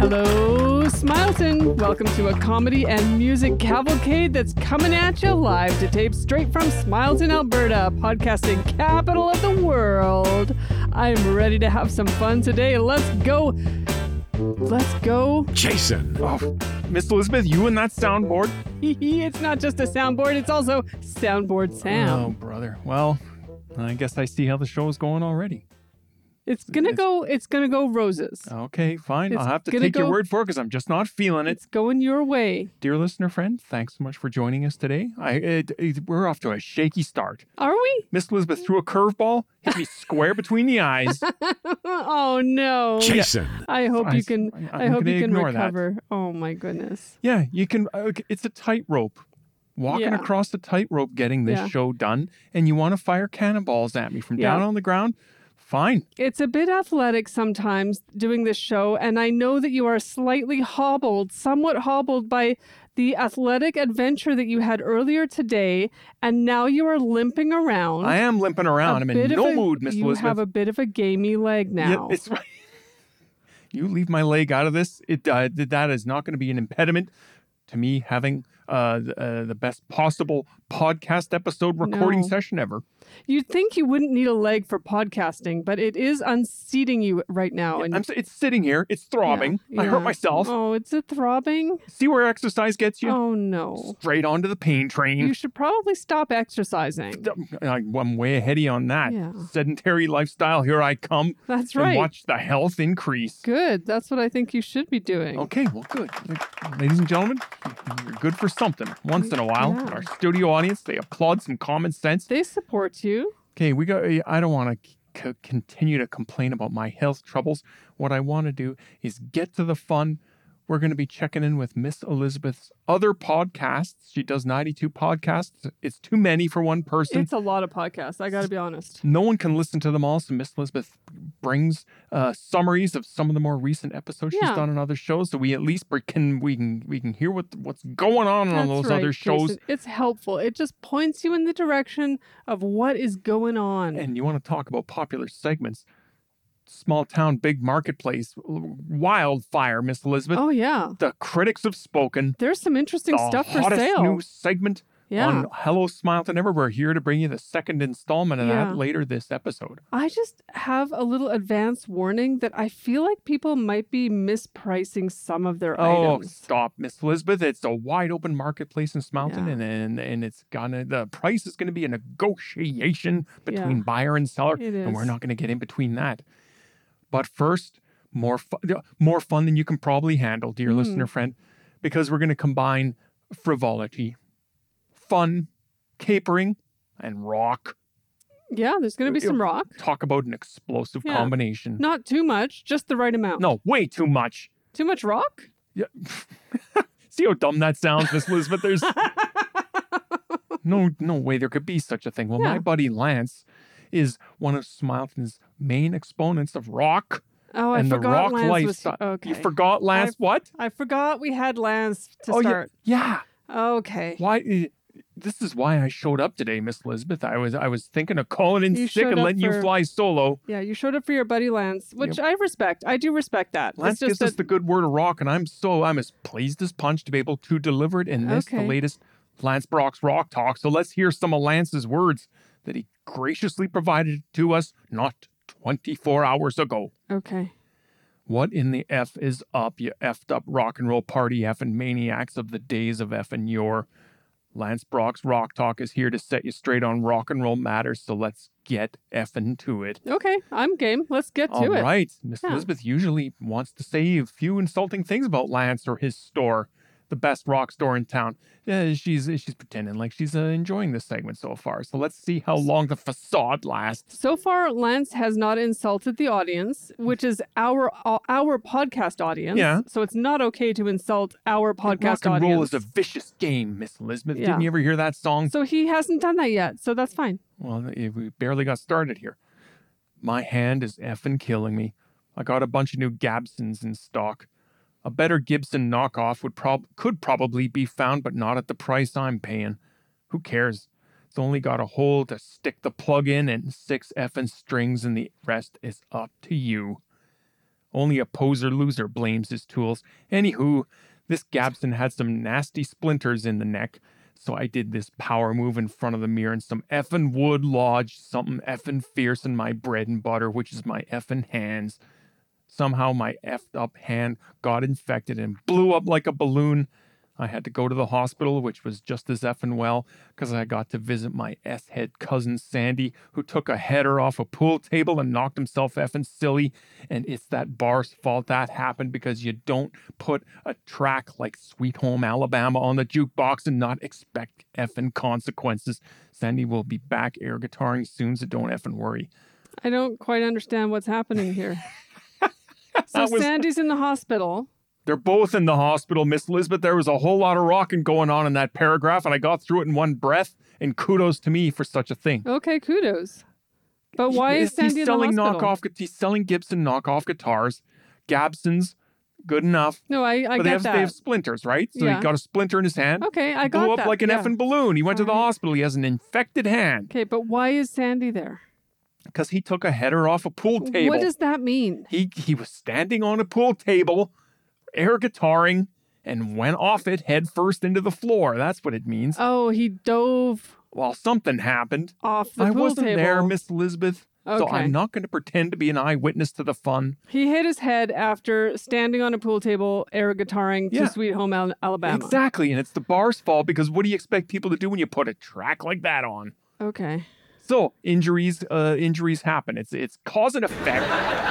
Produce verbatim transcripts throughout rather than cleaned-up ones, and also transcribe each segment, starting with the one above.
Hello, Smileton. Welcome to a comedy and music cavalcade that's coming at you live to tape straight from Smileton, Alberta, podcasting capital of the world. I'm ready to have some fun today. Let's go. Let's go. Jason. Oh, Miss Elizabeth, you and that soundboard? It's not just a soundboard, it's also Soundboard Sam. Oh, brother. Well, I guess I see how the show is going already. It's gonna It's- go, it's gonna go roses. Okay, fine. It's I'll have to gonna take your go- word for it because I'm just not feeling it. It's going your way. Dear listener friend, thanks so much for joining us today. I it, it- We're off to a shaky start. Are we? Miss Elizabeth threw a curveball, hit me square between the eyes. Oh no. Jason. I hope I- you can I- I, I'm hope gonna you can ignore that. recover. Oh my goodness. Yeah, you can. Uh, it's a tightrope. Walking Yeah. across the tightrope getting this Yeah. show done, and you want to fire cannonballs at me from Yeah. down on the ground? Fine. It's a bit athletic sometimes doing this show, and I know that you are slightly hobbled, somewhat hobbled by the athletic adventure that you had earlier today, and now you are limping around. I am limping A around. I'm in bit of no a- mood, Miss You Elizabeth. have a bit of a gamey leg now. Yeah, it's right. You leave my leg out of this. It uh, th- that is not going to be an impediment to me having uh, th- uh, the best possible podcast episode recording No. session ever. You'd think you wouldn't need a leg for podcasting, but it is unseating you right now. and I'm, s- it's sitting here. It's throbbing. Yeah, I yeah. hurt myself. Oh, it's a throbbing? See where exercise gets you? Oh no. Straight onto the pain train. You should probably stop exercising. I- I'm way ahead of you on that. Yeah. Sedentary lifestyle. Here I come. That's And right. watch the health increase. Good. That's what I think you should be doing. Okay, well, good. Ladies and gentlemen, you're good for something once in a while. Yeah. Our studio audience, they applaud some common sense. They support you. Okay, we got. I don't want to c- continue to complain about my health troubles. What I want to do is get to the fun. We're going to be checking in with Miss Elizabeth's other podcasts. She does ninety-two podcasts. It's too many for one person. It's a lot of podcasts. I got to be honest. No one can listen to them all. So Miss Elizabeth brings uh, summaries of some of the more recent episodes Yeah. she's done on other shows, so we at least bre- can we can we can hear what what's going on on That's those right, other shows. Jason. It's helpful. It just points you in the direction of what is going on. And you want to talk about popular segments? Small town, big marketplace, wildfire, Miss Elizabeth. Oh yeah. The critics have spoken. There's some interesting The stuff for hottest sale. new segment Yeah. on Hello Smileton Ever. We're here to bring you the second installment of Yeah. that later this episode. I just have a little advance warning that I feel like people might be mispricing some of their Oh, items. stop, Miss Elizabeth. It's a wide open marketplace in Smileton, Yeah. and, and and it's gonna the price is gonna be a negotiation between Yeah. buyer and seller, It and we're is. not gonna get in between that. But first, more fun, more fun than you can probably handle, dear Mm. listener friend, because we're gonna combine frivolity, fun, capering, and rock. Yeah, there's going to be some rock. Talk about an explosive Yeah. combination. Not too much, just the right amount. No, way too much. Too much rock? Yeah. See how dumb that sounds, Miss Elizabeth? There's no no way there could be such a thing. Well, Yeah. my buddy Lance is one of Smileton's main exponents of rock Oh, I and the forgot rock Lance lifestyle. was... Okay. You forgot Lance what? I forgot we had Lance to oh start. yeah, yeah. Okay. Why? eh, This is why I showed up today, Miss Elizabeth. I was I was thinking of calling in You sick showed and up letting you for- fly solo. Yeah, you showed up for your buddy Lance, which I respect. I do respect that. Lance it's just gives that us the good word of rock, and I'm so I'm as pleased as punch to be able to deliver it in this, the Okay. latest Lance Brock's Rock Talk. So let's hear some of Lance's words that he graciously provided to us not twenty-four hours ago. Okay. What in the F is up, you effed up rock and roll party effing maniacs of the days of effing yore? Lance Brock's Rock Talk is here to set you straight on rock and roll matters, so let's get effing to it. Okay, I'm game. Let's get to All it. right. Miss Yeah. Elizabeth usually wants to say a few insulting things about Lance or his store, the best rock store in town. Yeah, she's she's pretending like she's uh, enjoying this segment so far. So let's see how long the facade lasts. So far, Lance has not insulted the audience, which is our uh, our podcast audience. Yeah. So it's not okay to insult our podcast rock and audience. roll is a vicious game, Miss Elizabeth. Yeah. Didn't you ever hear that song? So he hasn't done that yet. So that's fine. Well, eh, we barely got started here. My hand is effing killing me. I got a bunch of new Gabsons in stock. A better Gibson knockoff would prob could probably be found, but not at the price I'm paying. Who cares? It's only got a hole to stick the plug in and six effing strings, and the rest is up to you. Only a poser loser blames his tools. Anywho, this Gabson had some nasty splinters in the neck, so I did this power move in front of the mirror and some effing wood lodged something effing fierce in my bread and butter, which is my effing hands. Somehow my effed up hand got infected and blew up like a balloon. I had to go to the hospital, which was just as effing well, because I got to visit my S-head cousin Sandy, who took a header off a pool table and knocked himself effing silly. And it's that bar's fault that happened because you don't put a track like Sweet Home Alabama on the jukebox and not expect effing consequences. Sandy will be back air guitaring soon, so don't effing worry. I don't quite understand what's happening here. So was... Sandy's in the hospital. They're both in the hospital, Miss Elizabeth. There was a whole lot of rocking going on in that paragraph, and I got through it in one breath, and kudos to me for such a thing. Okay, kudos. But why is Sandy he's in the selling hospital? knockoff, he's selling Gibson knockoff guitars. Gabson's, good enough. No, I, I but get they have, that. They have splinters, right? So Yeah. he got a splinter in his hand. Okay, I got blew that. up like an yeah. effing balloon. He went All to the right. hospital. He has an infected hand. Okay, but why is Sandy there? Because he took a header off a pool table. What does that mean? He he was standing on a pool table, air guitaring, and went off it head first into the floor. That's what it means. Oh, he dove Well, something happened. off the I pool wasn't table. there, Miss Elizabeth. So Okay. I'm not going to pretend to be an eyewitness to the fun. He hit his head after standing on a pool table, air guitaring to Yeah. Sweet Home Al- Alabama. Exactly, and it's the bar's fault because what do you expect people to do when you put a track like that on? Okay. So injuries, uh, injuries happen. It's it's cause and effect.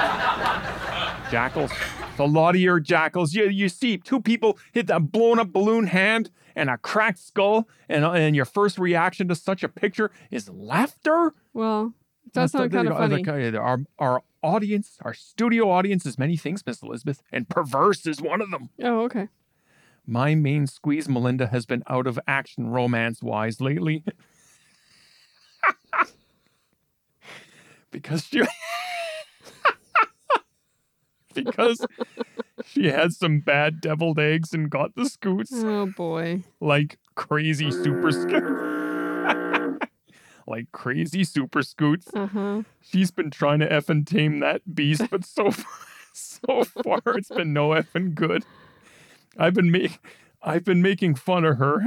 Jackals, a lot of your jackals. You you see two people hit that blown up balloon hand and a cracked skull, and and your first reaction to such a picture is laughter. Well, it does sound kind of funny. Our our audience, our studio audience, is many things, Miss Elizabeth, and perverse is one of them. Oh, okay. My main squeeze, Melinda, has been out of action romance-wise lately. because she... because she had some bad deviled eggs and got the scoots. Oh, boy. Like crazy super scoots. like crazy super scoots. Uh-huh. She's been trying to effing tame that beast, but so far, so far it's been no effing good. I've been making, I've been making fun of her,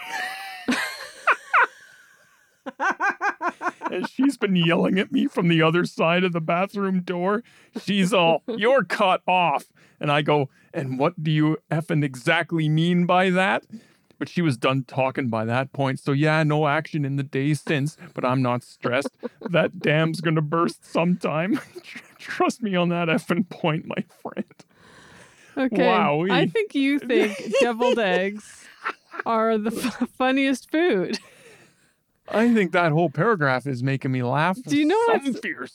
and she's been yelling at me from the other side of the bathroom door. She's all, "You're cut off," and I go, "And what do you effing exactly mean by that?" But she was done talking by that point. So yeah, no action in the days since, but I'm not stressed. That dam's gonna burst sometime. Trust me on that effing point, my friend. Okay. Wowee. I think you think deviled eggs are the f- funniest food. I think that whole paragraph is making me laugh. Do you know something what's- fierce?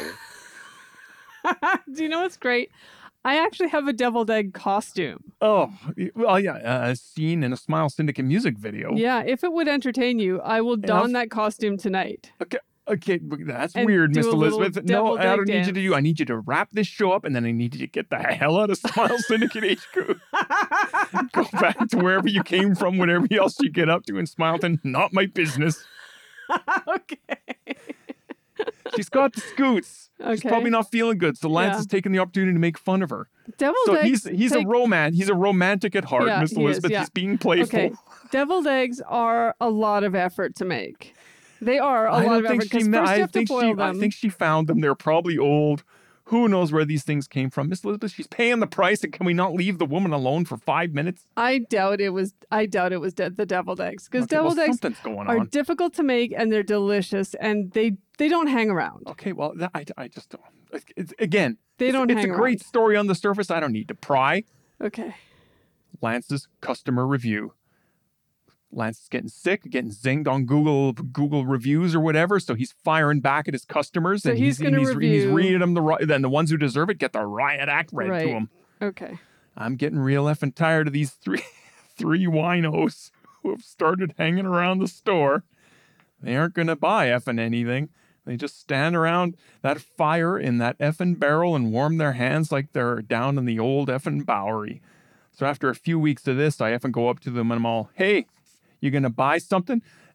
Do you know what's great? I actually have a deviled egg costume. Oh, well, yeah, uh, a scene in a Smile Syndicate music video. Yeah, if it would entertain you, I will don that costume tonight. Okay, okay, that's And weird, do Miss a little Elizabeth. No, deviled I egg don't need you to do. I need you to wrap this show up, and then I need you to get the hell out of Smile Syndicate H Q. Go back to wherever you came from, whatever else you get up to in Smileton. Not my business. Okay. She's got the scoots. She's Okay. probably not feeling good, so Lance Yeah. has taken the opportunity to make fun of her. Deviled So eggs. he's he's take- a roman. He's a romantic at heart, Yeah, Miss he is, Elizabeth. yeah. He's being playful. Okay. Deviled eggs are a lot of effort to make. They are a I lot don't of effort think because she. first I you have to think boil she. them. I think she found them. They're probably old. Who knows where these things came from, Miss Elizabeth? She's paying the price, and can we not leave the woman alone for five minutes? I doubt it was. I doubt it was de- the deviled eggs because Okay, well, deviled eggs something's going are on. difficult to make and they're delicious and they they don't hang around. Okay, well, that, I, I just don't. It's, it's, again, They it's, don't it's hang a great around. story on the surface. I don't need to pry. Okay. Lance's customer review. Lance is getting sick, getting zinged on Google Google reviews or whatever, so he's firing back at his customers, So and he's he's, and gonna he's, and he's review- reading them the ri- then the ones who deserve it get the riot act read Right. to them. Okay. I'm getting real effing tired of these three three winos who have started hanging around the store. They aren't gonna buy effing anything. They just stand around that fire in that effing barrel and warm their hands like they're down in the old effing Bowery. So after a few weeks of this, I effing go up to them and I'm all, "Hey, you gonna buy something?"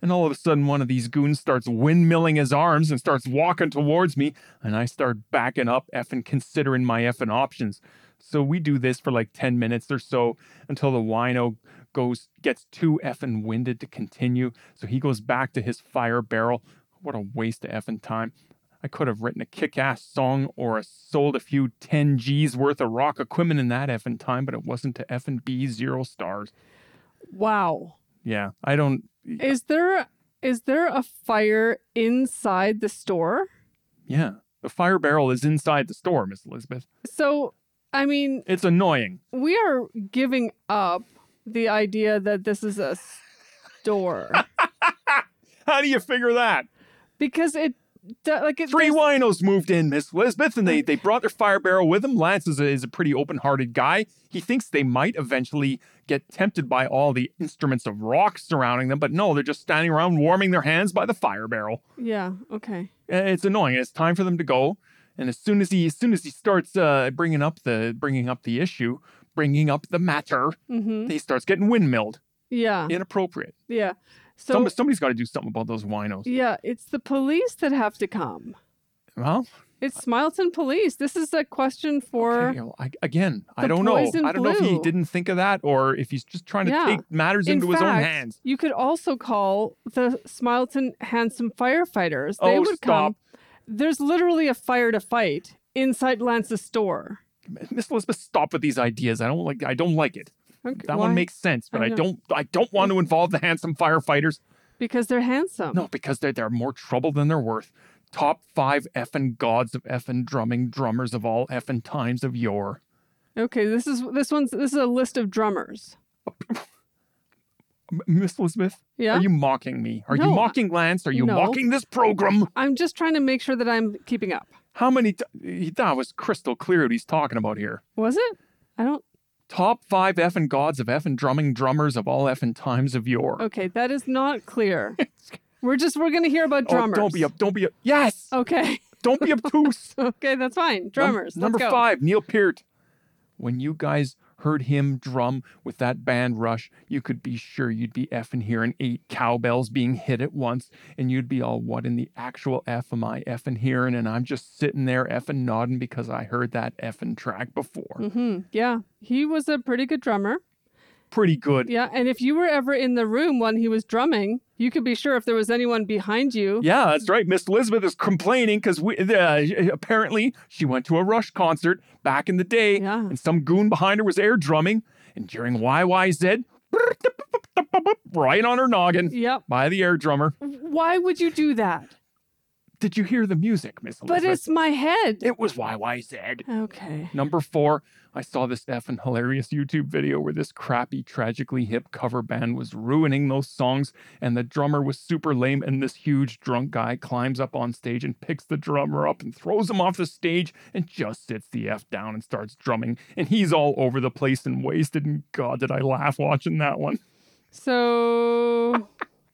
And all of a sudden, one of these goons starts windmilling his arms and starts walking towards me. And I start backing up, effing considering my effing options. So we do this for like ten minutes or so until the wino goes, gets too effing winded to continue. So he goes back to his fire barrel. What a waste of effing time. I could have written a kick-ass song or a, sold a few ten G's worth of rock equipment in that effing time, but it wasn't to effing be zero stars. Wow. Yeah, I don't... Is there is there a fire inside the store? Yeah, the fire barrel is inside the store, Miss Elizabeth. So, I mean... It's annoying. We are giving up the idea that this is a store. How do you figure that? Because it... Like it, Three winos moved in, Miss Elizabeth, and they, they brought their fire barrel with them. Lance is a, is a pretty open-hearted guy. He thinks they might eventually get tempted by all the instruments of rock surrounding them, but no, they're just standing around warming their hands by the fire barrel. Yeah, okay. It's annoying. It's time for them to go, and as soon as he as soon as he starts uh, bringing up the bringing up the issue, bringing up the matter, mm-hmm. he starts getting windmilled. Yeah. Inappropriate. Yeah. So Some, somebody's got to do something about those winos. Yeah, it's the police that have to come. Well, it's Smileton Police. This is a question for... Okay, well, I, again, I don't know. I don't Blue. know if he didn't think of that or if he's just trying to yeah. take matters In into fact, his own hands. You could also call the Smileton Handsome Firefighters. They oh, would stop. come. There's literally a fire to fight inside Lance's store. Miss Elizabeth, stop with these ideas. I don't like I don't like it. Okay, that why? one makes sense, but I I, know. don't I don't want to involve the handsome firefighters. Because they're handsome. No, because they're, they're more trouble than they're worth. Top five effing gods of effing drumming drummers of all effing times of yore. Okay, this is this one's this is a list of drummers. Miss Elizabeth, yeah? Are you mocking me? Are No, you mocking Lance? Are you no. mocking this program? I'm just trying to make sure that I'm keeping up. How many? T- that was crystal clear what he's talking about here. Was it? I don't. Top five effing gods of effing drumming drummers of all effing times of yore. Okay, that is not clear. we're just we're gonna hear about drummers. Oh, don't be up. Don't be up. Yes. Okay. Don't be obtuse. Okay, that's fine. Drummers. Num- let's number go. five, Neil Peart. When you guys heard him drum with that band Rush, you could be sure you'd be effing hearing eight cowbells being hit at once, and you'd be all, what in the actual F am I effing hearing? And I'm just sitting there effing nodding because I heard that effing track before. Mm-hmm. Yeah, he was a pretty good drummer. Pretty good. Yeah, and if you were ever in the room when he was drumming, you could be sure if there was anyone behind you. Yeah, that's right. Miss Elizabeth is complaining because we uh, apparently she went to a Rush concert back in the day, Yeah. and some goon behind her was air drumming, and during Y Y Z, right on her noggin Yep. by the air drummer. Why would you do that? Did you hear the music, Miss Elizabeth? But it's my head. It was Y Y Z. Okay. Number four, I saw this effing hilarious YouTube video where this crappy, tragically hip cover band was ruining those songs, and the drummer was super lame, and this huge drunk guy climbs up on stage and picks the drummer up and throws him off the stage and just sits the F down and starts drumming, and he's all over the place and wasted, and God, did I laugh watching that one. So...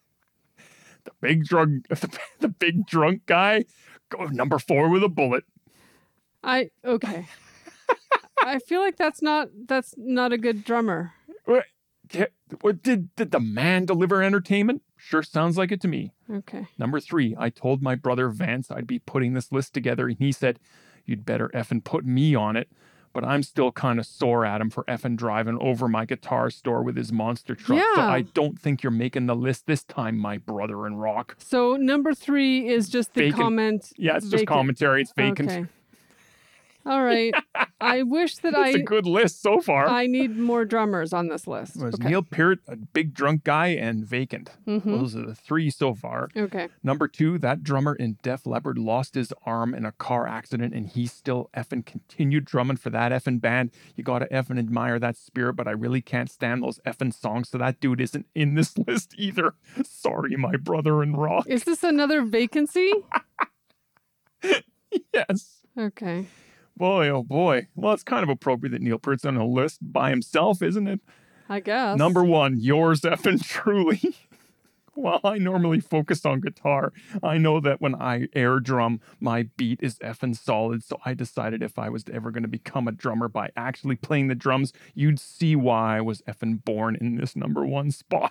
The big drunk, the, the big drunk guy, go number four with a bullet. I... Okay. I feel like that's not that's not a good drummer. What, what did, did the man deliver entertainment? Sure sounds like it to me. Okay. Number three, I told my brother Vance I'd be putting this list together, and he said, you'd better effing put me on it. But I'm still kind of sore at him for effing driving over my guitar store with his monster truck. So Yeah. I don't think you're making the list this time, my brother in rock. So number three is just the Vacant. comment. Yeah, it's just vacant. commentary. It's vacant. Okay. All right. I wish that It's I a good list so far. I need more drummers on this list. It was Okay. Neil Peart, a big drunk guy, and vacant. Mhm. Those are the three so far. Okay. Number two, that drummer in Def Leppard lost his arm in a car accident, and he still effing continued drumming for that effing band. You gotta effing admire that spirit, but I really can't stand those effing songs, so that dude isn't in this list either. Sorry, my brother in rock. Is this another vacancy? Yes. Okay. Boy, oh boy. Well, it's kind of appropriate that Neil Peart's on a list by himself, isn't it? I guess. Number one, yours effing truly. While I normally focus on guitar, I know that when I air drum, my beat is effing solid. So I decided if I was ever going to become a drummer by actually playing the drums, you'd see why I was effing born in this number one spot.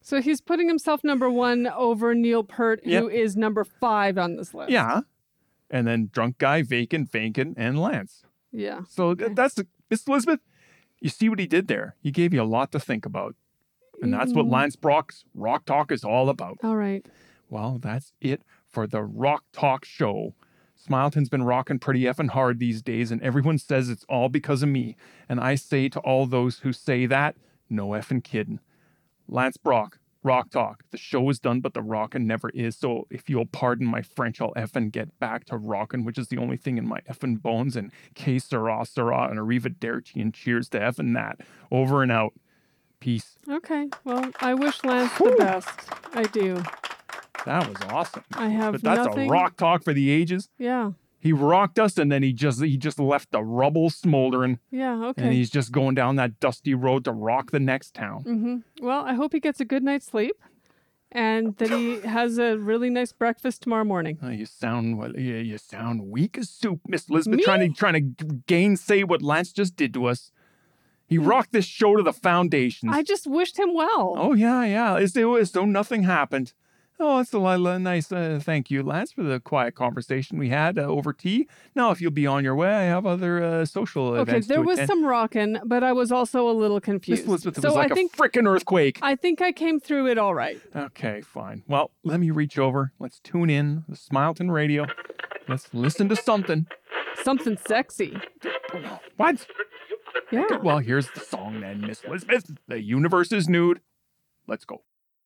So he's putting himself number one over Neil Peart, Yep. who is number five on this list. Yeah. And then Drunk Guy, Vacant, Vacant, and Lance. Yeah. So Okay. that's the, Miss Elizabeth, you see what he did there? He gave you a lot to think about. And that's what Mm. Lance Brock's Rock Talk is all about. All right. Well, that's it for the Rock Talk show. Smileton's been rocking pretty effing hard these days, and everyone says it's all because of me. And I say to all those who say that, no effing kidding. Lance Brock, Rock Talk. The show is done, but the rockin' never is. So if you'll pardon my French, I'll effing get back to rockin', which is the only thing in my effing bones. And que sera, sera, and arrivederci, and cheers to effing that. Over and out. Peace. Okay. Well, I wish Lance the best. I do. That was awesome. I have But that's nothing. a Rock Talk for the ages. Yeah. He rocked us, and then he just he just left the rubble smoldering, Yeah. and Okay. he's just going down that dusty road to rock the next town. Mm-hmm. Well, I hope he gets a good night's sleep and that he has a really nice breakfast tomorrow morning. Oh, you sound well. You, you sound weak as soup, Miss Elizabeth. Me? Trying to trying to gainsay what Lance just did to us. He rocked this show to the foundations. I just wished him well. Oh yeah, yeah. As though as though nothing happened. Oh, it's a li- li- nice. Uh, thank you, Lance, for the quiet conversation we had uh, over tea. Now, if you'll be on your way, I have other uh, social Okay, events there to was attend. some rockin', but I was also a little Miss confused. Elizabeth, it so was like I a think frickin' earthquake. I think I came through it all right. Okay, fine. Well, let me reach over. Let's tune in the Smileton Radio. Let's listen to something. Something sexy. What? Yeah. Well, here's the song then, Miss Elizabeth. The universe is nude. Let's go.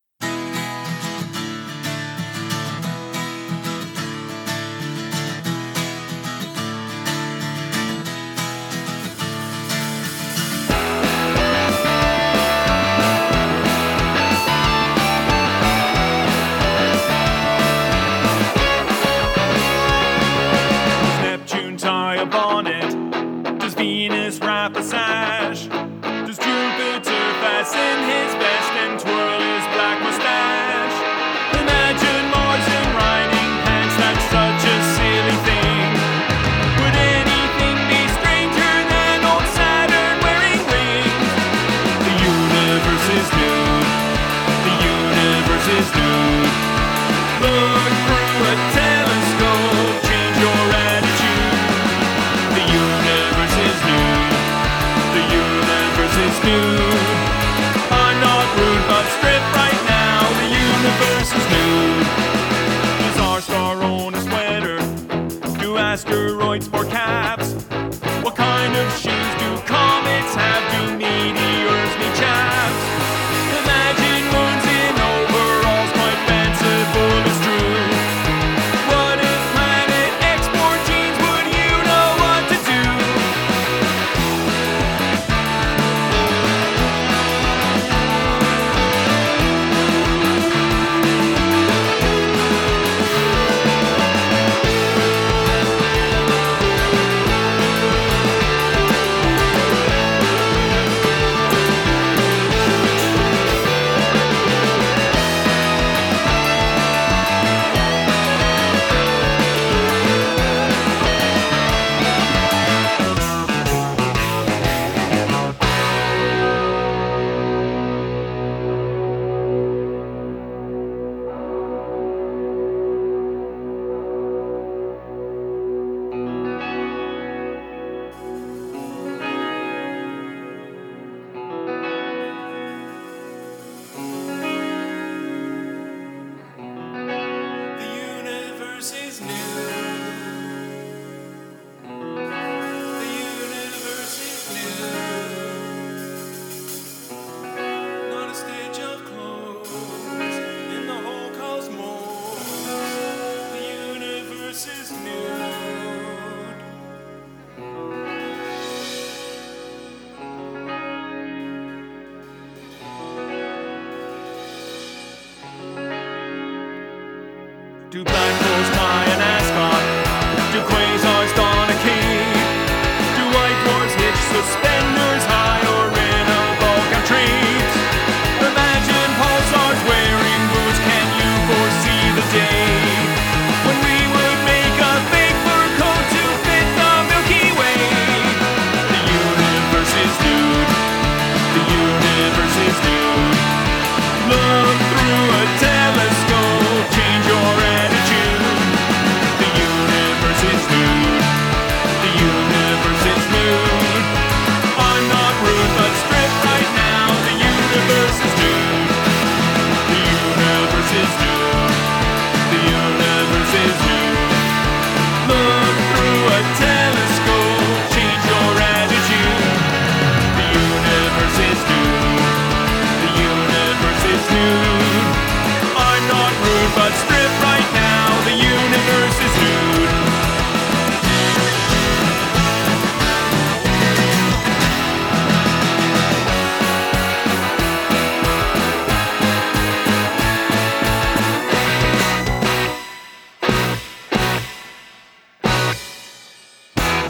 Does Neptune tie a bonnet? Does Venus wrap a sash? Does Jupiter fasten his vest and twirl his black mustache? Imagine Mars in riding pants, that's such a silly thing. Would anything be stranger than old Saturn wearing rings? The universe is nude. The universe is nude. Look through a telescope, change your attitude. The universe is nude. The universe is nude. I'm not rude, but strip right now. The universe is nude. Does our star own a sweater? Do asteroids for caps? What kind of shoes do comets have? Do meteors need chaps? Imagine moons in overalls, quite fanciful, it's true. What if Planet export genes? Would you know what to do? The universe is new. The universe is new. Not a stitch of clothes in the whole cosmos. The universe is nude. Do black holes tie an ascot? Do quasars don a cape? Do white dwarfs hitch suspenders high or in a Vulcan trains? Imagine pulsars wearing boots. Can you foresee the day when we would make a fake fur coat to fit the Milky Way? The universe is nude. The universe is nude. Look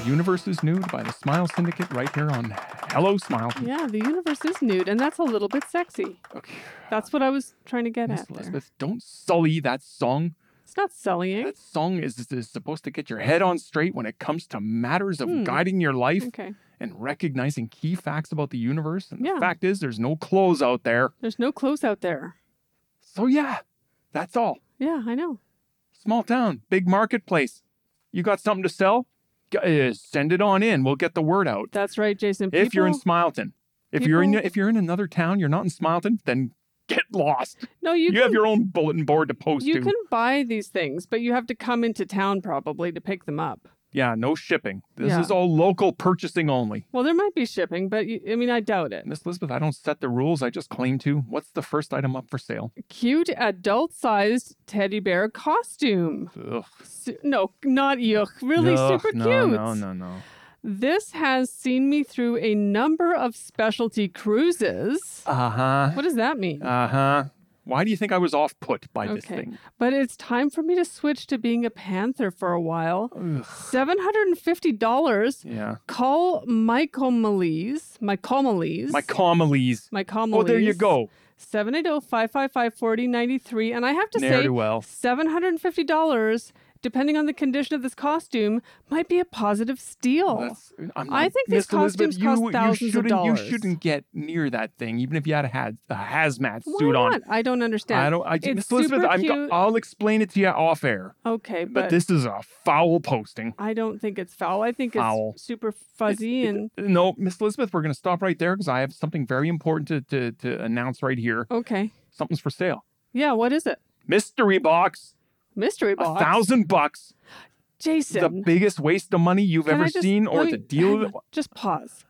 Universe is Nude by the Smile Syndicate right here on Hello Smile. Yeah, the universe is nude, and that's a little bit sexy. Okay. That's what I was trying to get Miss at there. Elizabeth, don't sully that song. It's not sullying. That song is, is supposed to get your head on straight when it comes to matters of Hmm. guiding your life Okay. and recognizing key facts about the universe. And Yeah. the fact is, there's no clothes out there. There's no clothes out there. So yeah, that's all. Yeah, I know. Small town, big marketplace. You got something to sell? G- uh, send it on in. We'll get the word out. That's right, Jason. If you're in People- Smileton. If you're in people- if you're in another town, you're not in Smileton, then get lost. no, you, You, can, have your own bulletin board to post you to. can buy these things, but you have to come into town probably to pick them up. Yeah, no shipping. This Yeah. is all local purchasing only. Well, there might be shipping, but you, I mean, I doubt it. Miss Elizabeth, I don't set the rules. I just claim to. What's the first item up for sale? Cute adult-sized teddy bear costume. Ugh. Su- no, not yuck. Really Ugh, super no, cute. No, no, no. This has seen me through a number of specialty cruises. Uh-huh. What does that mean? Uh-huh. Why do you think I was off put by this Okay. thing? But it's time for me to switch to being a panther for a while. Ugh. seven hundred fifty dollars. Yeah. Call Mycomeles. Mycomeles. My comelies. Mycomeles. Oh, there you go. seven eight zero, five five five, four zero nine three. And I have to Ne'er say, do well. seven hundred fifty dollars, depending on the condition of this costume, might be a positive steal. That's, I'm I not- think these Miss Elizabeth, costumes you, cost you thousands of shouldn't, dollars. You shouldn't get near that thing, even if you had a, had a hazmat Why suit on. not? I don't understand. I don't. I, It's Miss Elizabeth, super I'm, go- cute. I'll explain it to you off air. Okay, But but, this is a foul posting. I don't think it's foul. I think Foul. it's super fuzzy and No, Miss Elizabeth, we're going to stop right there because I have something very important to, to, to announce right here. okay. Something's for sale. Yeah, what is it? Mystery box, Mystery a box. thousand bucks. Jason. The biggest waste of money you've Can ever I just- seen, or let me- the deal. hang on, Just pause.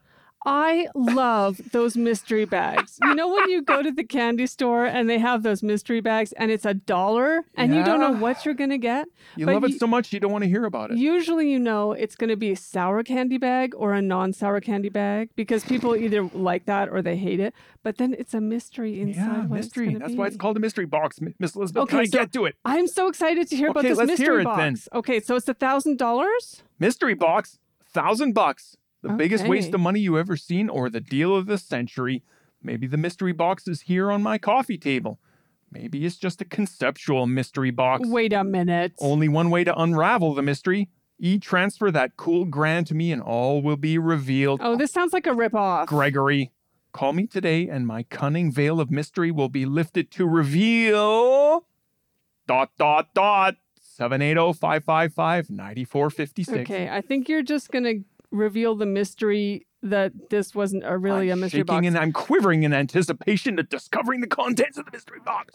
I love those mystery bags. You know when you go to the candy store and they have those mystery bags and it's a dollar and you don't know Yeah. what you're going to get? You but love you- it so much you don't want to hear about it. Usually you know it's going to be a sour candy bag or a non-sour candy bag because people either like that or they hate it. But then it's a mystery inside yeah, what mystery. it's gonna That's why it's be. called a mystery box, Mi- Miss Elizabeth. Okay, Can I so- get to it? I'm so excited to hear about Okay, this let's mystery hear it box. then. Okay, so it's a thousand dollars? Mystery box, thousand bucks. The biggest waste Okay. of money you ever seen, or the deal of the century. Maybe the mystery box is here on my coffee table. Maybe it's just a conceptual mystery box. Wait a minute. Only one way to unravel the mystery. E-transfer that cool grand to me and all will be revealed. Oh, this sounds like a ripoff. Gregory, call me today and my cunning veil of mystery will be lifted to reveal... Dot, dot, dot. seven eight zero, five five five, nine four five six. Okay, I think you're just going to reveal the mystery that this wasn't a, really I'm a mystery shaking box. and I'm quivering in anticipation of discovering the contents of the mystery box.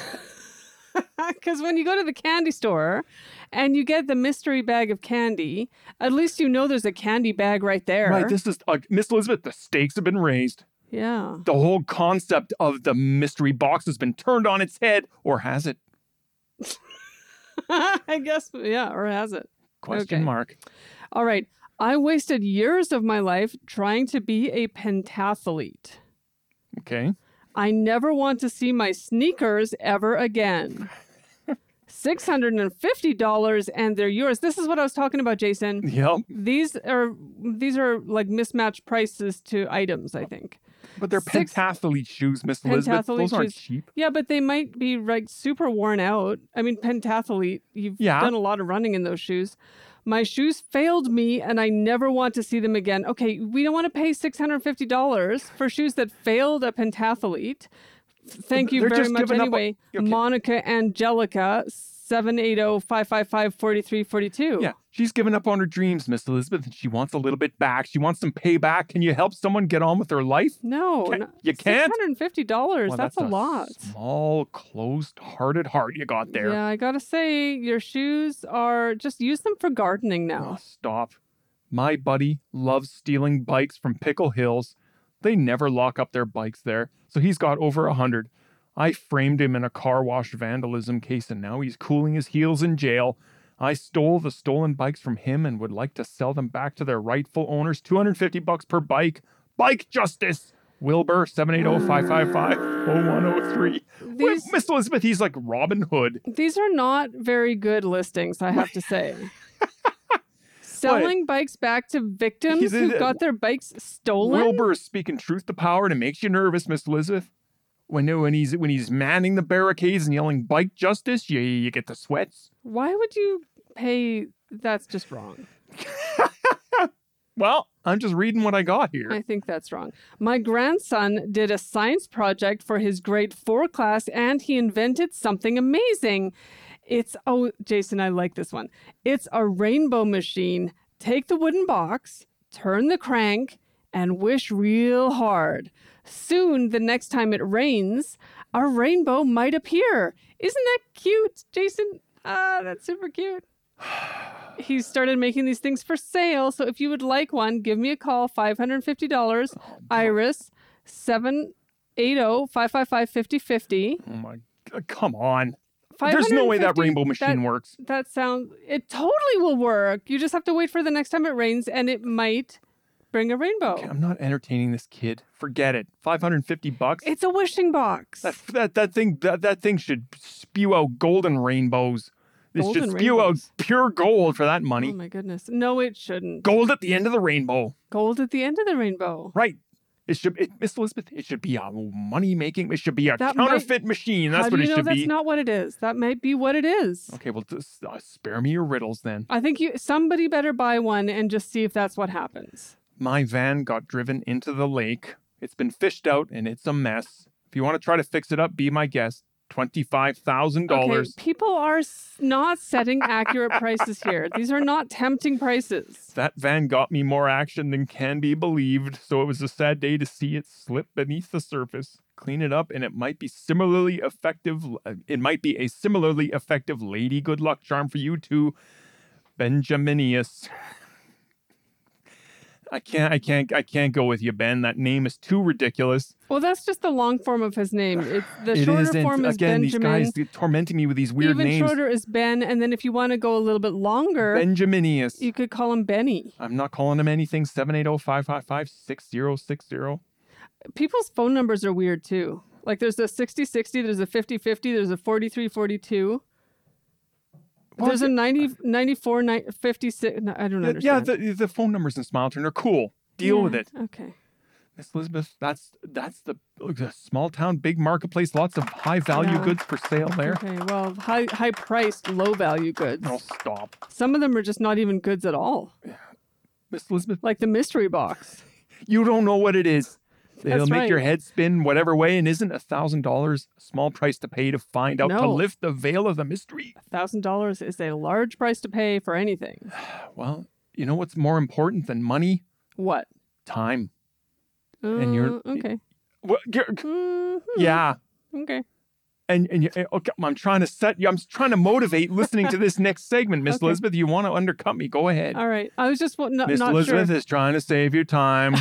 Because when you go to the candy store and you get the mystery bag of candy, at least you know there's a candy bag right there. Right, this is uh, Miss Elizabeth. The stakes have been raised. yeah. The whole concept of the mystery box has been turned on its head, or has it? I guess, yeah, or has it? Question Okay. mark. All right. I wasted years of my life trying to be a pentathlete. Okay. I never want to see my sneakers ever again. six hundred fifty dollars and they're yours. This is what I was talking about, Jason. Yep. These are these are like mismatched prices to items, I think. But they're Six- pentathlete shoes, Miss Elizabeth. Pentathlete Those aren't shoes. cheap. Yeah, but they might be like super worn out. I mean, pentathlete, you've Yeah. done a lot of running in those shoes. My shoes failed me and I never want to see them again. Okay, we don't want to pay six hundred fifty dollars for shoes that failed a pentathlete. Thank you They're very just much giving up on- anyway. Okay. Monica Angelica, seven eight zero, five five five, four three four two. Yeah, she's given up on her dreams, Miss Elizabeth, and she wants a little bit back. She wants some payback. Can you help someone get on with their life? No, Can't- no you can't? six hundred fifty dollars. Well, that's, a lot. Small, closed-hearted heart you got there. Yeah, I gotta say, your shoes are just use them for gardening Oh, now. stop. My buddy loves stealing bikes from Pickle Hills. They never lock up their bikes there, so he's got over a hundred. I framed him in a car wash vandalism case, and now he's cooling his heels in jail. I stole the stolen bikes from him and would like to sell them back to their rightful owners. two hundred fifty bucks per bike. Bike justice. Wilbur, seven eight zero, five five five, zero one zero three. These- Miss Elizabeth, he's like Robin Hood. These are not very good listings, I have to say. selling bikes back to victims He's who a- got their bikes stolen? Wilbur is speaking truth to power, and it makes you nervous, Miss Elizabeth. When when he's when he's manning the barricades and yelling "bike justice," you you get the sweats. Why would you pay? That's just wrong. Well, I'm just reading what I got here. I think that's wrong. My grandson did a science project for his grade four class and he invented something amazing. It's, oh, Jason, I like this one. It's a rainbow machine. Take the wooden box, turn the crank, and wish real hard. Soon, the next time it rains, a rainbow might appear. Isn't that cute, Jason? Ah, that's super cute. He started making these things for sale. So if you would like one, give me a call, five hundred fifty dollars, Oh, Iris, seven eight zero, five five five, five zero five zero. Oh my God, come on. There's no way that rainbow machine that, works. That sounds, it totally will work. You just have to wait for the next time it rains and it might bring a rainbow. Okay, I'm not entertaining this kid. Forget it. five hundred fifty bucks. It's a wishing box. That that that thing that, that thing should spew out golden rainbows. It Golden should spew rainbows. out pure gold for that money. Oh my goodness. No, it shouldn't. Gold at the end of the rainbow. Gold at the end of the rainbow. Right. It should, it, Miss Elizabeth, it should be a money making, it should be a That might- counterfeit machine. That's How what do you it know should that's be. not what it is? That might be what it is. Okay, well, just uh, spare me your riddles then. I think you somebody better buy one and just see if that's what happens. My van got driven into the lake. It's been fished out and it's a mess. If you want to try to fix it up, be my guest. twenty-five thousand dollars. Okay, people are s- not setting accurate prices here. These are not tempting prices. That van got me more action than can be believed, so it was a sad day to see it slip beneath the surface. Clean it up, and it might be similarly effective. It might be a similarly effective lady good luck charm for you too, Benjaminius. I can't, I can't, I can't go with you, Ben. That name is too ridiculous. Well, that's just the long form of his name. It's the It shorter isn't. form is Again, Benjamin. these guys they're tormenting me with these weird Even names. shorter is Ben, and then if you want to go a little bit longer, Benjaminius. you could call him Benny. I'm not calling him anything. seven eight zero, five five five, six zero six zero. People's phone numbers are weird too. Like there's a sixty sixty, there's a fifty fifty, there's a forty-three forty-two. Well, There's a ninety, ninety-four, ni- fifty-six. No, I don't Yeah, understand. the, the phone numbers in Smileturn are cool. Deal Yeah, with it. Okay. Miss Elizabeth, that's that's the, the small town, big marketplace, lots of high value Yeah. goods for sale there. Okay. Well, high high priced, low value goods. Oh, stop. Some of them are just not even goods at all. Miss Elizabeth, Like the mystery box. you don't know what it is. It'll That's make right. your head spin whatever way, and isn't a thousand dollars a small price to pay to find out to No. lift the veil of the mystery? Thousand dollars is a large price to pay for anything. Well, you know what's more important than money? What? Time. Uh, And you're- okay. Well, you're- Mhm. yeah. Okay. And and you, okay, I'm trying to set you. I'm trying to motivate listening to this next segment, Miss Okay. Elizabeth. You want to undercut me? Go ahead. All right. I was just wa- not, Miss not Elizabeth sure. is trying to save you time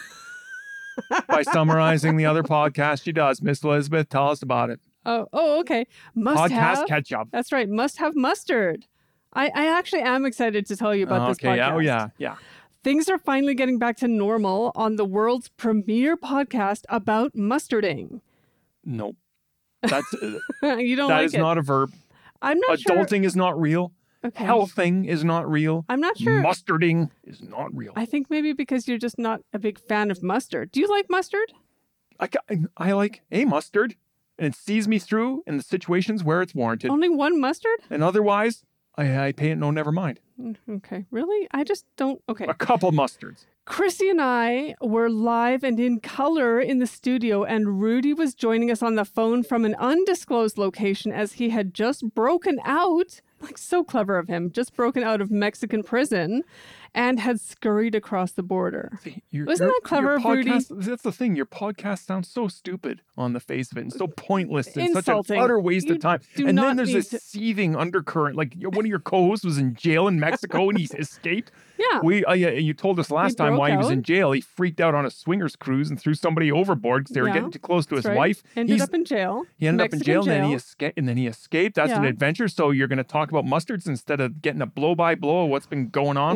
by summarizing the other podcast she does. Miss Elizabeth, tell us about it. Oh, oh, okay. Must Podcast have. catch up. That's right. Must have mustard. I, I actually am excited to tell you about this okay. podcast. Oh yeah. Yeah. Things are finally getting back to normal on the world's premier podcast about mustarding. Nope. That's uh, You don't that like is it. not a verb. I'm not sure. Adulting is not real. Okay. Healthing is not real. I'm not sure. Mustarding is not real. I think maybe because you're just not a big fan of mustard. Do you like mustard? I, ca- I like a mustard, and it sees me through in the situations where it's warranted. Only one mustard? And otherwise, I, I pay it no never mind. Mm, Okay. Really? I just don't. Okay. A couple mustards. Chrissy and I were live and in color in the studio, and Rudy was joining us on the phone from an undisclosed location as he had just broken out, like so clever of him, just broken out of Mexican prison and had scurried across the border. See, your- Wasn't your- that clever your of Rudy? podcast- That's the thing. Your podcast sounds so stupid on the face of it and so pointless and such Insulting. an utter waste You of time. do And not then there's need this to- seething undercurrent. Like your- one of your co-hosts was in jail in Mexico and he's escaped. Yeah. We, uh, yeah, you told us last time broke why he was out. in jail. He freaked out on a swingers cruise and threw somebody overboard because they were Yeah, getting too close to his That's right. wife. Ended He's- up in jail. He ended up in Mexican jail, and then he escaped. And then he escaped. That's an Yeah. adventure. So you're going to talk about mustards instead of getting a blow by blow of what's been going on Well, while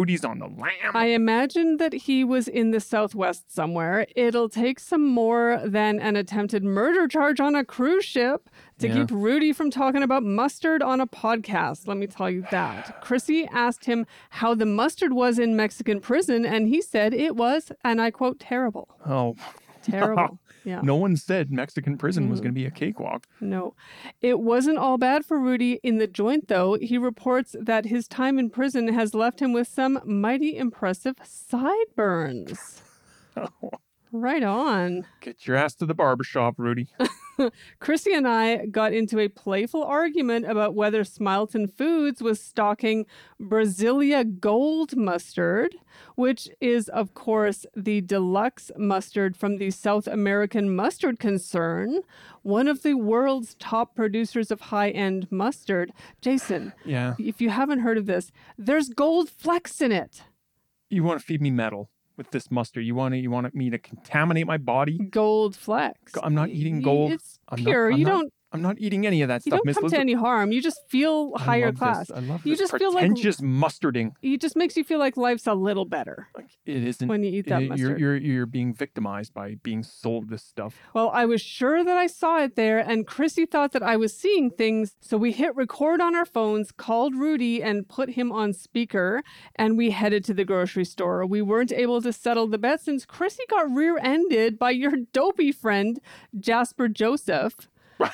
Rudy's on the lam. I imagine that he was in the Southwest somewhere. It'll take some more than an attempted murder charge on a cruise ship to Yeah. keep Rudy from talking about mustard on a podcast. Let me tell you that. Chrissy asked him how the mustard was in Mexican prison, and he said it was, and I quote, terrible. Oh, Terrible. Yeah. no one said Mexican prison was Mhm. going to be a cakewalk. No. It wasn't all bad for Rudy in the joint, though. He reports that his time in prison has left him with some mighty impressive sideburns. Oh, Right on. get your ass to the barbershop, Rudy. Chrissy and I got into a playful argument about whether Smileton Foods was stocking Brasilia Gold mustard, which is, of course, the deluxe mustard from the South American mustard concern, one of the world's top producers of high-end mustard. Jason, Yeah. if you haven't heard of this, there's gold flecks in it. You want to feed me metal with this mustard. You want to, you want me to contaminate my body? Gold flecks. I'm not eating Y- gold. It's I'm not- pure. I'm you not- don't I'm not eating any of that you stuff, don't Miss come to Elizabeth. any harm. You just feel I higher love class. This. I love You this just feel like- pretentious mustarding. It just makes you feel like life's a little better Like, it isn't. when you eat that it- mustard. you're, you're you're being victimized by being sold this stuff. Well, I was sure that I saw it there, and Chrissy thought that I was seeing things, so we hit record on our phones, called Rudy, and put him on speaker, and we headed to the grocery store. We weren't able to settle the bet since Chrissy got rear-ended by your dopey friend, Jasper Joseph.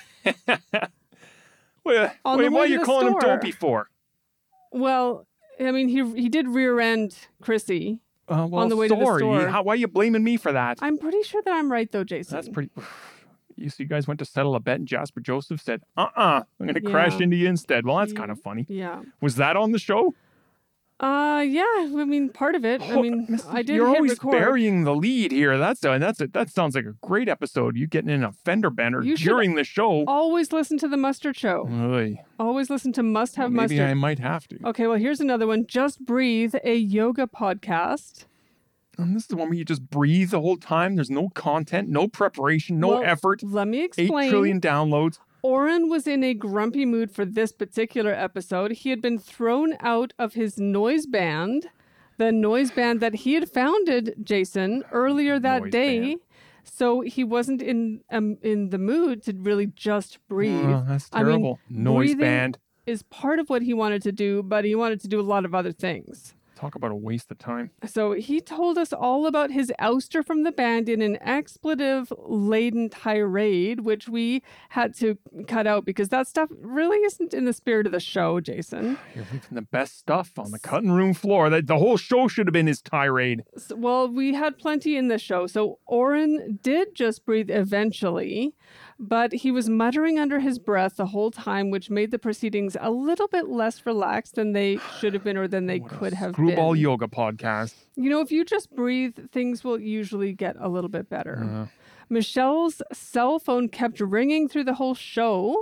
Wait, On wait the what way are to you the calling store. him dopey for? Well, I mean, he he did rear-end Chrissy. Uh, well, On the way to the sorry. store. How, why are you blaming me for that? I'm pretty sure that I'm right, though, Jason. That's pretty. You so you guys went to settle a bet, and Jasper Joseph said, "Uh-uh, I'm going to crash Yeah. into you instead." Well, that's Ye- kind of funny. Yeah. Was that on the show? Uh, yeah. I mean, part of it. I Oh, mean, Mister I did You're hit always record. burying the lead here. That's a, that's a, that sounds like a great episode. You getting in a fender bender You should during the show. Always listen to the Mustard Show. Oy. Always listen to Must Have Well, maybe Mustard. I might have to. Okay, well, here's another one. Just Breathe, a yoga podcast. And this is the one where you just breathe the whole time. There's no content, no preparation, no Well, effort. Let me Eight explain. trillion downloads. Oren was in a grumpy mood for this particular episode. He had been thrown out of his noise band, the noise band that he had founded, Jason, earlier that Noise day. band. So he wasn't in um, in the mood to really just breathe. Oh, that's I mean, terrible. Noise breathing- band. Is part of what he wanted to do, but he wanted to do a lot of other things. Talk about a waste of time. So he told us all about his ouster from the band in an expletive-laden tirade, which we had to cut out because that stuff really isn't in the spirit of the show, Jason. You're leaving the best stuff on the cutting room floor. That the whole show should have been his tirade. S- Well, we had plenty in the show. So Oren did just breathe eventually, but he was muttering under his breath the whole time, which made the proceedings a little bit less relaxed than they should have been or than they What a could have Screwball been. yoga podcast. You know, if you just breathe, things will usually get a little bit better. Uh, Michelle's cell phone kept ringing through the whole show.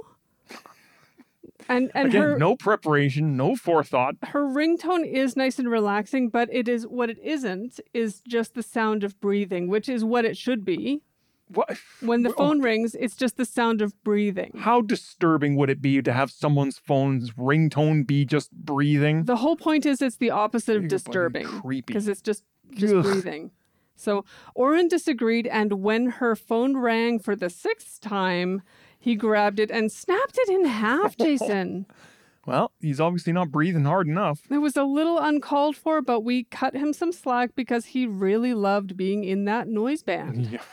And and again, her no preparation, no forethought. her ringtone is nice and relaxing, but it is what it isn't is just the sound of breathing, which is what it should be. What? When the Well, phone rings, it's just the sound of breathing. How disturbing would it be to have someone's phone's ringtone be just breathing? The whole point is it's the opposite of Ew, buddy, disturbing creepy. because it's just just Ugh. breathing. So Oren disagreed, and when her phone rang for the sixth time, he grabbed it and snapped it in half, Jason. Well, he's obviously not breathing hard enough. It was a little uncalled for, but we cut him some slack because he really loved being in that noise band. Yeah.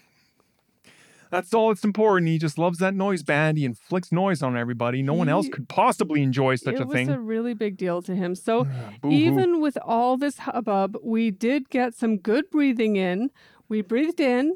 That's all that's important. He just loves that noise band. He inflicts noise on everybody. No one else He- could possibly enjoy such it a was thing. a really big deal to him. So Boo-hoo. even with all this hubbub, we did get some good breathing in. We breathed in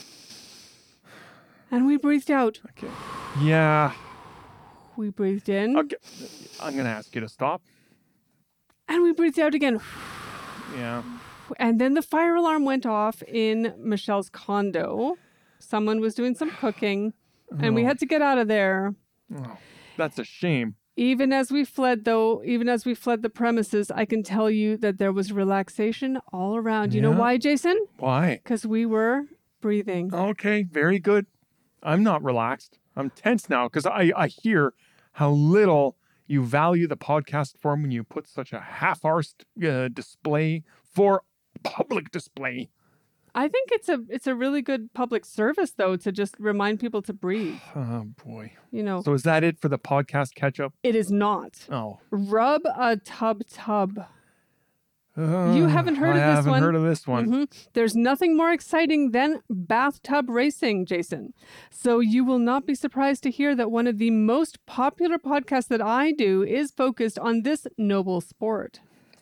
and we breathed out. Okay. Yeah. We breathed in Okay. I'm going to ask you to stop. and we breathed out again. Yeah. And then the fire alarm went off in Michelle's condo. Someone was doing some cooking and we Oh. had to get out of there. Oh, that's a shame. Even as we fled, though, even as we fled the premises, I can tell you that there was relaxation all around. You know Yeah? why, Jason? Why? Because we were breathing. Okay, very good. I'm not relaxed. I'm tense now because I, I hear how little you value the podcast form when you put such a half-arsed uh, display for public display. I think it's a it's a really good public service, though, to just remind people to breathe. Oh, boy. You know, So is that it for the podcast catch-up? it is not. Oh. Rub a tub tub. Uh, You haven't heard I of this haven't one? heard of this one. Mhm. There's nothing more exciting than bathtub racing, Jason. So you will not be surprised to hear that one of the most popular podcasts that I do is focused on this noble sport.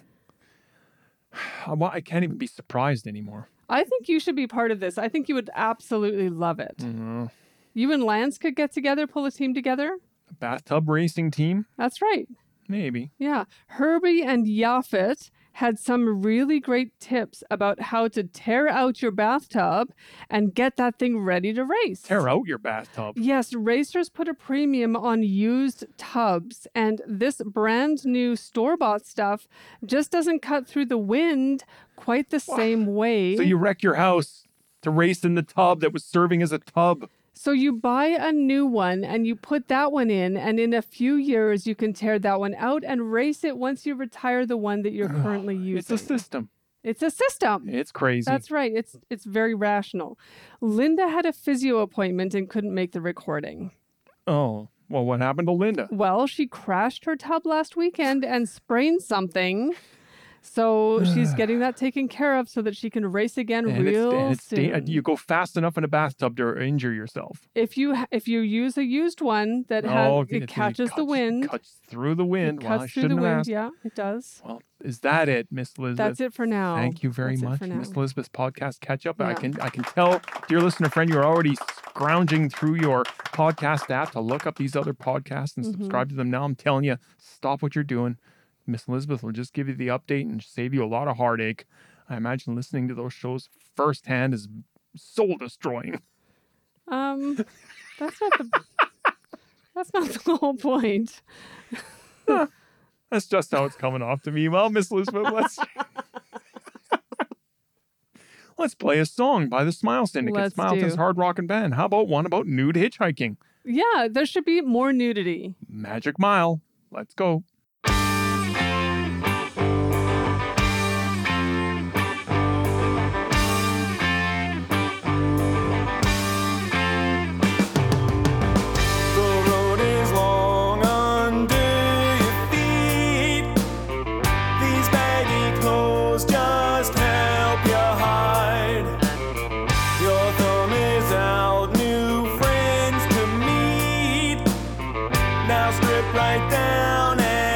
I wa- I can't even be surprised anymore. I think you should be part of this. I think you would absolutely love it. Mhm. You and Lance could get together, pull a team together. A bathtub racing team? That's right. Maybe. Yeah. Herbie and Yaphet had some really great tips about how to tear out your bathtub and get that thing ready to race. Tear out your bathtub. Yes, racers put a premium on used tubs, and this brand new store-bought stuff just doesn't cut through the wind quite the same way. So you wreck your house to race in the tub that was serving as a tub. So you buy a new one and you put that one in, and in a few years you can tear that one out and race it once you retire the one that you're currently using. It's a system. It's a system. It's crazy. That's right. It's it's very rational. Linda had a physio appointment and couldn't make the recording. Oh, well, what happened to Linda? Well, she crashed her tub last weekend and sprained something. So she's getting that taken care of so that she can race again And real it's, and it's da- soon. you go fast enough in a bathtub to injure yourself. If you ha- if you use a used one that has Oh, it catches cuts, the wind, Cuts through the wind. it Well, I cuts through the shouldn't have wind. asked. Yeah, it does. Well, is that it, Miss Elizabeth? That's it for now. Thank you very That's it much, for now. Miss Elizabeth's podcast catch up. I Yeah. can I can tell, dear listener friend, you're already scrounging through your podcast app to look up these other podcasts and Mhm. subscribe to them. Now I'm telling you, stop what you're doing. Miss Elizabeth will just give you the update and save you a lot of heartache. I imagine listening to those shows firsthand is soul destroying. Um, that's not the that's not the whole point. That's just how it's coming off to me. Well, Miss Elizabeth, let's let's play a song by the Smile Syndicate, Let's Smileton's do. hard rockin' band. How about one about nude hitchhiking? Yeah, there should be more nudity. Magic Mile. Let's go. The road is long under your feet. These baggy clothes just help you hide. Your thumb is out, new friends to meet. Now strip right down and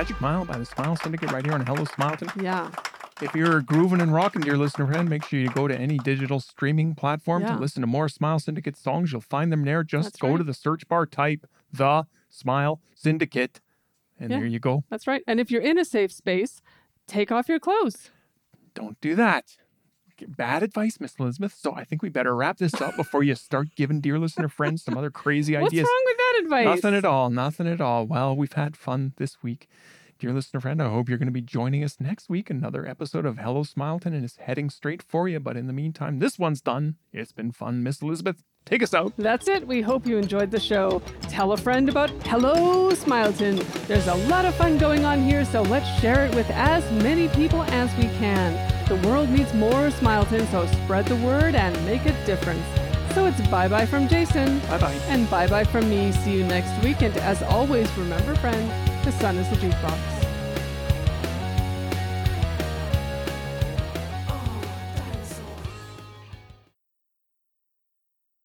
Magic Mile by the Smile Syndicate right here on Hello Smileton. Yeah. If you're grooving and rocking, dear listener friend, make sure you go to any digital streaming platform Yeah. to listen to more Smile Syndicate songs. You'll find them there. Just That's go right. to the search bar, type The Smile Syndicate, and Yeah. there you go. That's right. And if you're in a safe space, take off your clothes. Don't do that. Bad advice, Miss Elizabeth. So I think we better wrap this up before you start giving dear listener friends some other crazy What's ideas. wrong with that advice? Nothing at all. Nothing at all. Well, we've had fun this week. Dear listener friend, I hope you're going to be joining us next week. Another episode of Hello Smileton, and it's heading straight for you. But in the meantime, this one's done. It's been fun. Miss Elizabeth, take us out. That's it. We hope you enjoyed the show. Tell a friend about Hello Smileton. There's a lot of fun going on here, so let's share it with as many people as we can. The world needs more Smileton, so spread the word and make a difference. So it's bye-bye from Jason. Bye-bye. And bye-bye from me. See you next week. And as always, remember, friend, the sun is the jukebox.